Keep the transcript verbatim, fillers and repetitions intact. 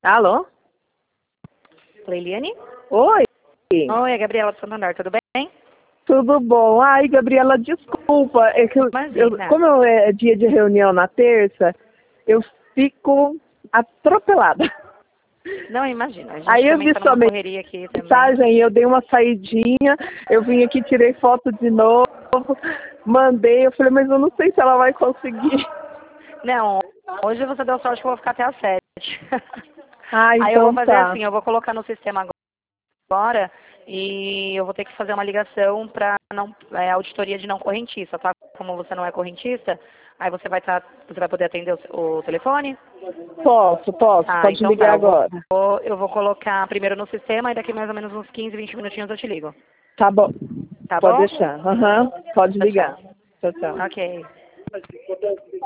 Alô? Leiliane? Oi. Oi, é Gabriela do Santander, tudo bem? Tudo bom? Ai, Gabriela, desculpa. É que eu, eu, Imagina. como é dia de reunião na terça, eu fico atropelada. Não, imagina. A gente Aí eu também vi tá sua numa correria aqui também. mensagem, eu dei uma saidinha, eu vim aqui, tirei foto de novo, mandei, eu falei, mas eu não sei se ela vai conseguir. Não, hoje você deu sorte que eu vou ficar até às sete. Ah, Aí eu vou então fazer tá. assim, eu vou colocar no sistema agora e eu vou ter que fazer uma ligação para não é, auditoria de não correntista, tá? Como você não é correntista, aí você vai estar, você vai poder atender o, o telefone? Posso, posso, Ah, pode então tá, ligar eu vou, agora. vou- eu vou colocar primeiro no sistema e daqui mais ou menos uns quinze, vinte minutinhos eu te ligo. Tá bom, Tá pode bom? deixar. Aham, pode Tchau, ligar. tchau. Tchau, tchau. Ok.